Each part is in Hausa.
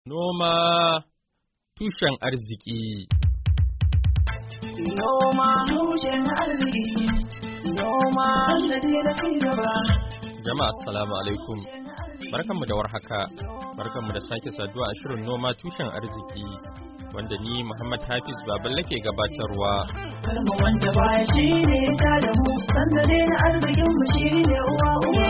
Noma tushen arziki. Noma tushen arziki. Noma sannadi da cigaba. Jama'a assalamu alaikum. Barkanmu da warhaka. Barkanmu da sake saduwa a shirin noma tushen arziki wanda ni Muhammad Hafiz Baballe ke gabatarwa. Kalmu wanda baya shine ta da mu sannadi na arzikin mu shine uwa uwa.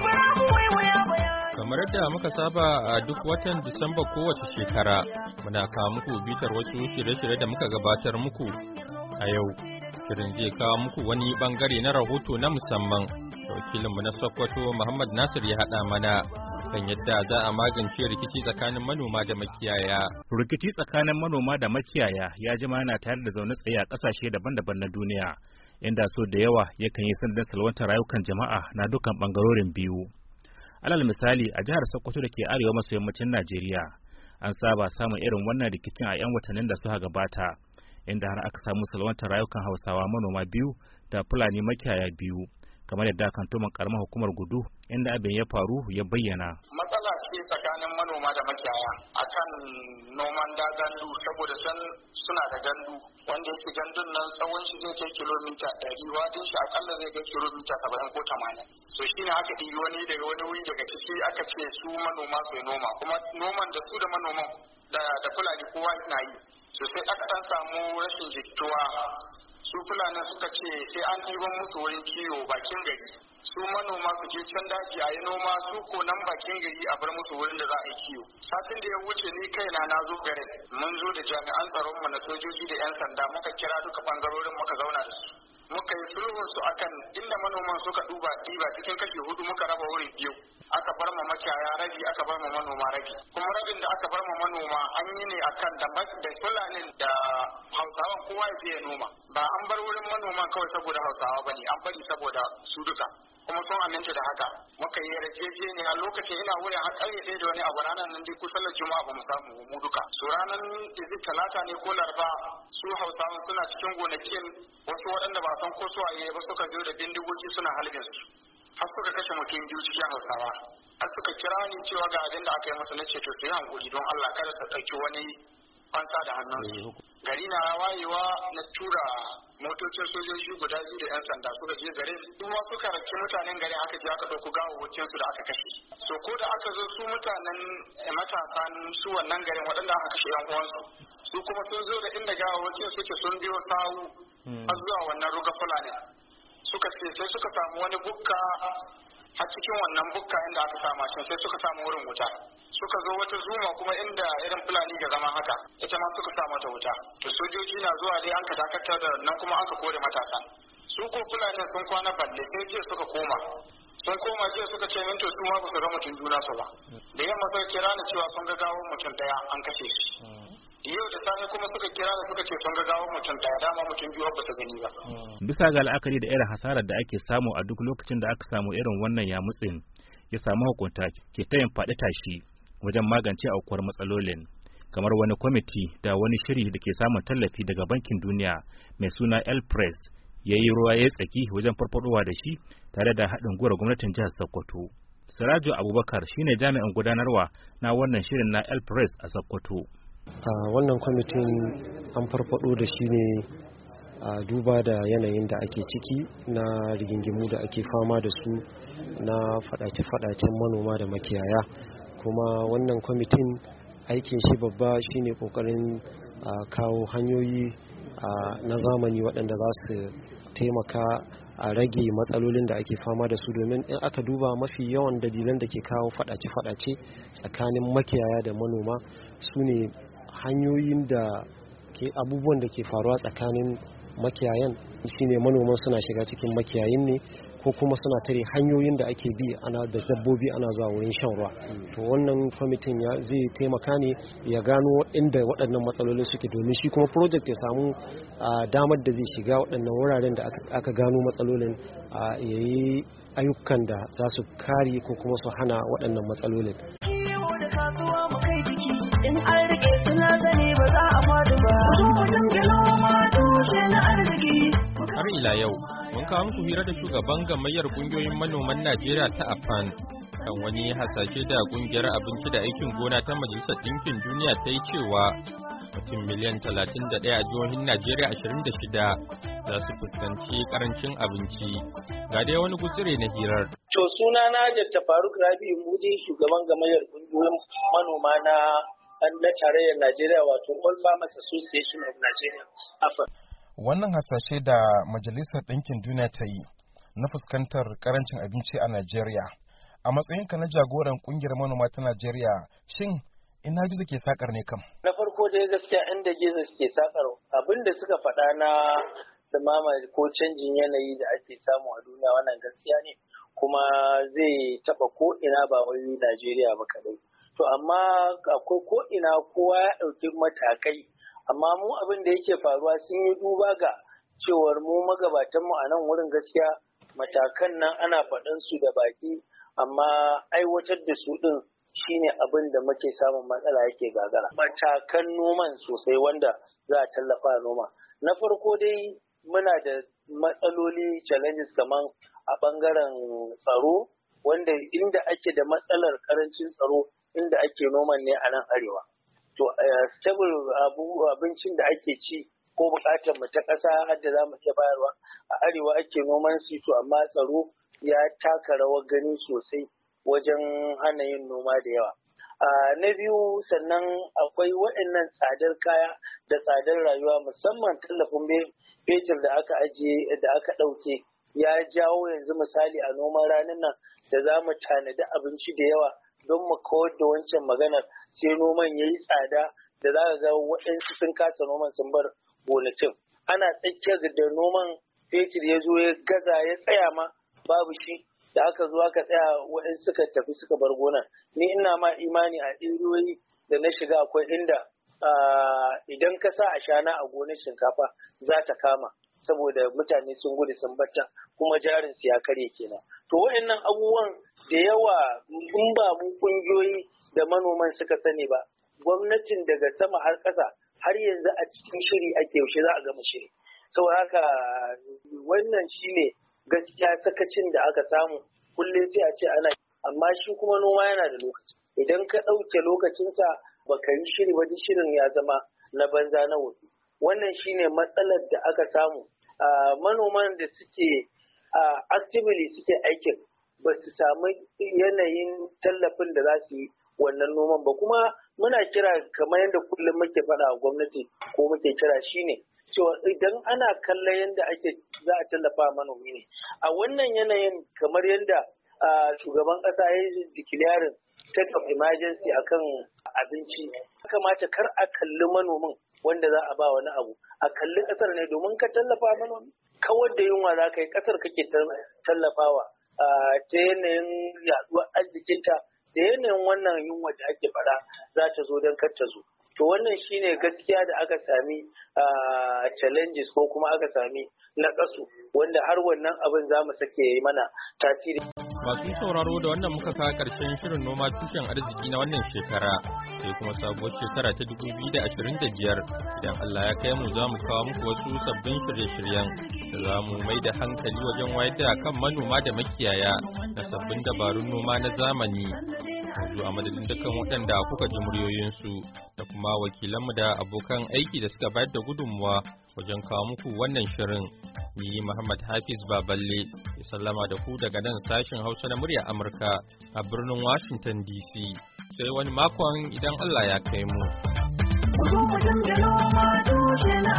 Kamar yadda muka saba a duk watan Disamba kowace shekara, muna kawo muku bitar wasu shirye-shirye da muka gabatar muku. A yau, shirin zai kawo muku wani bangare na rahoto na musamman da wakilinmu na Sokoto Muhammad Nasir ya haɗa mana kan yadda za a magance rikici tsakanin manoma da makiyaya. Rikici tsakanin manoma da makiyaya ya jima yana tare da zaune tsaye a ƙasashe daban-daban na duniya, inda so da yawa yakan yi sanadin salwantar rayukan jama'a na dukkan bangarorin biyu. Alal misali a jihar Sokoto da ke arewa maso yammacin Najeriya an saba samun irin wannan rikicin a 'yan watannin da suka gabata, inda har aka samu salwantar rayukan Hausawa manoma biyu da Fulani makiyaya biyu, kamar yadda kantoman karamar hukumar Gudu inda abin ya faru ya bayyana. Matsala ce tsakanin manoma da makiyaya akan noman gandu, saboda suna da gandu wanda yake gandun nan tsawon shi zai kai kilomita 100, wadin shi akalla zai kai kilomita 70 ko 80. So shi ne aka ɗibi wani daga wani wuri daga ciki aka ce su manoma su noma, kuma noman da su da manoman da Fulani kowa na yi. So sai aka ɗan samu rashin jituwa. Su Fulani suka ce sai an ɗiban musu wurin kiwo bakin gari, su manoma su je can daji a yi noma, su ko nan bakin gari a bar musu wurin da za a yi kiwo. Satin da ya wuce ni kaina na zo garin, mun zo da jami'an tsaron mu na sojoji da 'yan sanda, muka kira duka bangarorin muka zauna da su, muka yi sulhun su akan inda manoman suka ɗiba cikin kashi 4 muka raba wurin biyu, aka bar ma makiyaya rabi, aka bar ma manoma rabi. Kuma rabin da aka bar ma manoma an yi ne akan da Fulanin da Hausawan kowa ya je ya noma, ba an bar wurin manoman kawai saboda Hausawa bane, an bari saboda su duka, kuma sun aminta da haka. Muka yi yarjejeniya lokacin ina wurin har ƙarfe 1 da wani abu, ranar nan dai kusan da Juma'a ba mu samu mu duka. So ranar Talata ne ko Laraba, su Hausawan suna cikin gonakin, wasu waɗanda ba san ko su waye ba suka zo da bindigogi suna halbin su, har suka kashe mutum 2 cikin Hausawa. Har suka kira ni cewa ga abin da aka yi musu, na ce to su yi hankuri don Allah kada su ɗauki wani fansa da hannunsu. Gari na wayewa na tura motocin sojoji guda 2 da 'yan sanda suka je garin, kuma suka rake mutanen garin, aka je aka ɗauko gawawwakin su da aka kashe. So ko da aka zo su mutanen matasan su wannan garin waɗanda aka kashe 'yan uwansu, su kuma sun zo da inda gawawwakin suke, sun biyo sawu har zuwa wannan ruga Fulani. Suka ce sai suka samu wani bukka, har cikin wannan bukka inda aka sama shi sai suka samu wurin wuta. Suka zo wata zuma kuma inda irin Fulani ga zama haka, ita ma suka sa mata wuta. To sojoji na zuwa dai an ka dakatar da nan, kuma an ka kore matasa. Su ko Fulani sun kwana balle, sai jiya suka koma. Sun koma jiya suka ce min to su ma ba su ga mutum juna su ba. Da yamma suka kira ni cewa sun ga gawon mutum daya an kashe shi. Yau da safe kuma suka kira da suka ce sun ga gawon mutum daya, dama mutum 2 ba su gani ba. Bisa ga la'akari da irin hasarar da ake samu a duk lokacin da aka samu irin wannan yamutsin, ya samu hukunta ke ta yin faɗi tashi wajen magance aukuwar matsalolin, kamar wani kwamiti da wani shiri da ke samun tallafi daga Bankin Duniya mai suna El-Press ya yi ruwa ya tsaki wajen farfadowa da shi tare da haɗin gwiwar gwamnatin jihar Sokoto. Sirajo Abubakar shine jami'in gudanarwa na wannan shirin na El-Press a Sokoto. Wannan kwamitin an farfado da shi ne a duba da yanayin da ake ciki na rigingimu da ake fama da su na fadace-fadacen manoma da makiyaya, kuma wannan kwamitin aikin shi babba shine kokarin kawo hanyoyi na zamani waɗanda za su taimaka a rage matsalolin da ake fama da su, domin in aka duba mafi yawan dalilan da ke kawo fadace-fadace tsakanin makiyaya da manoma su ne hanyoyin da abubuwan da ke faruwa tsakanin makiyayan, shine manoman suna shiga cikin makiyayin ne, ko kuma suna tare hanyoyin da ake bi ana da dabbobi ana zuwa wurin shan ruwa. To wannan kwamitin zai taimaka ne ya gano inda waɗannan matsalolin suke, domin shi kuma project ya samu damar da zai shiga waɗannan wuraren da aka gano matsalolin, ya yi ayyukan da za su kare ko kuma su hana waɗannan matsalolin. In an rike suna zane ba za a faɗi ba. Mutum ke noma tushe na arziki. Har ila yau, mun kawo muku hira da shugaban gamayyar kungiyoyin manoman Najeriya ta AFAN, kan wani hasashe da kungiyar abinci da aikin gona ta Majalisar Ɗinkin Duniya ta yi cewa mutum miliyan 31 a jihohin Najeriya 26 za su fuskanci karancin abinci. Ga dai wani gutsire na hirar. To suna na Dr. Faruk Rabi'u Mudi, shugaban gamayyar kungiyoyin manoma na tarayyar Najeriya, wato All Farmers Association of Nigeria. Wannan hasashe da Majalisar Ɗinkin Duniya ta yi na fuskantar karancin abinci a Najeriya, a matsayinka na jagoran kungiyar manoma ta Najeriya, shin ina gizo ke sakar ne kam? Na farko dai gaskiya inda gizo ke sakar abin da suka faɗa na dumama ko canjin yanayi da ake samu a duniya, wannan gaskiya ne kuma zai taɓa ko ina ba wai Najeriya ba kadai. To amma akwai ko ina kowa ya ɗauki matakai, amma mu abin da yake faruwa sun yi duba ga cewar mu magabatan mu a nan wurin gaskiya matakan nan ana faɗan su da baki, amma aiwatar da su ɗin shine abin da muke samun matsala yake gagara. Matakan noman sosai wanda za a tallafa noma. Na farko dai muna da matsaloli challenges kaman a ɓangaren tsaro, wanda inda ake da matsalar karancin tsaro inda ake noman ne a nan arewa. To stable abincin da ake ci ko bukatar mu ta ƙasa har da za mu iya bayarwa a arewa ake noman su, to amma tsaro ya taka rawar gani sosai wajen hana yin noma da yawa. Na biyu sannan akwai waɗannan tsadar kaya da tsadar rayuwa, musamman tallafin fetur da aka ajiye da aka ɗauke ya jawo yanzu misali a noman ranar nan da za mu tanadi abinci da yawa don mu kawar da wancan maganar, sai noman ya yi tsada da za ka ga waɗansu sun kasa noman sun bar gonakin. Ana tsakiyar da noman fetur ya zo ya gaza ya tsaya ma babu shi, da aka zo aka tsaya waɗansu suka tafi suka bar gonar. Ni ina ma imani a ɗiriyoyi da na shiga akwai inda idan ka sa ashana a gonar shinkafa za ta kama saboda mutane sun gudu sun bata kuma jarin su ya karye kenan. To waɗannan abubuwan da yawa in ba mu kungiyoyi da manoman suka sani ba, gwamnatin daga sama har ƙasa har yanzu a cikin shiri ake, yaushe za a gama shiri. Saboda haka wannan shine gaskiya sakacin da aka samu, kullum sai a ce ana, amma shi kuma noma yana da lokaci. Idan ka ɗauke lokacinsa baka yi shiri ba, shirin ya zama na banza na wofi. Wannan shine matsalar da aka samu. Manoman da suke actively suke aikin ba su samu yanayin tallafin da za su yi wannan noman ba. Kuma muna kira kamar yadda kullum muke faɗa a gwamnati ko muke kira shine cewa idan ana kallon yadda ake za a tallafa manomi ne a wannan yanayin, kamar yadda shugaban ƙasa ya yi declaring state of emergency akan abinci, kamata kar a kalli manomin wanda za a ba wani abu, a kalli ƙasar ne, domin ka tallafa manomi kawar da yunwa za ka yi, ƙasar kake tallafawa ta yanayin yaduwar arzikinta da yanayin wannan yunwa da ake faɗa za ta zo don kar ta zo. To wannan shine gaskiya da aka sami challenges ko kuma aka sami naƙasu, wanda har wannan abin za mu sake yi mana tasiri. Masu sauraro da wannan muka kawo ƙarshen shirin noma tushen arziki na wannan shekara, sai kuma sabuwar shekara ta 2025 idan Allah ya kai mu za mu kawo muku wasu sabbin shirye-shiryen da za mu mai da hankali wajen wayar da kan manoma da makiyaya na sabbin dabarun noma na zamani. Yanzu a madadin dukkan waɗanda kuka ji muryoyinsu da kuma wakilanmu da abokan aiki da suka bayar da gudunmuwa wajen kawo muku wannan shirin. Ni Muhammad Hafiz Baballe ya sallama da ku daga nan sashen Hausa na murya Amurka a birnin Washington DC. Sai wani makon idan Allah ya kai mu.